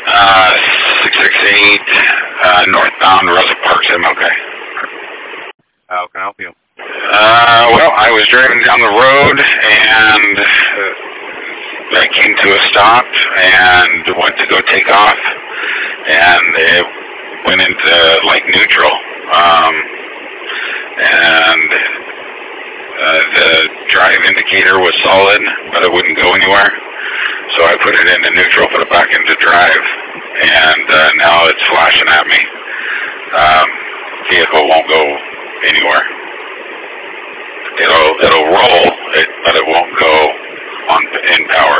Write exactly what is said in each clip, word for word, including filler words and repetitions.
Uh, six six eight, uh, northbound Rosa Parks, M L K. How can I help you? Uh, well, I was driving down the road and uh, I came to a stop and went to go take off, and it went into like neutral. Um, and uh, the drive indicator was solid, but it wouldn't go anywhere. So I put it into neutral, put it back into drive, and uh, now it's flashing at me. Um, vehicle won't go anywhere. It'll it'll roll, it, but it won't go on in power.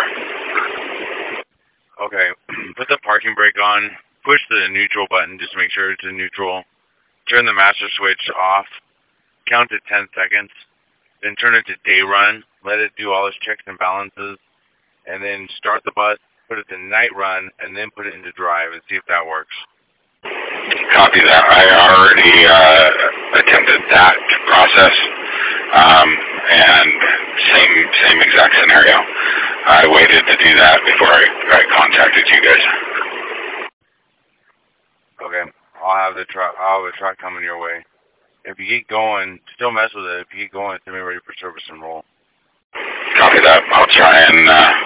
Okay, put the parking brake on. Push the neutral button just to make sure it's in neutral. Turn the master switch off. Count to ten seconds. Then turn it to day run. Let it do all its checks and balances. And then start the bus, put it to night run, and then put it into drive and see if that works. Copy that. I already uh, attempted that process, um, and same same exact scenario. I waited to do that before I, I contacted you guys. Okay, I'll have the truck. I'll have a truck coming your way. If you get going, still mess with it. If you get going, it's gonna be ready for service and roll. Copy that. I'll try and. Uh,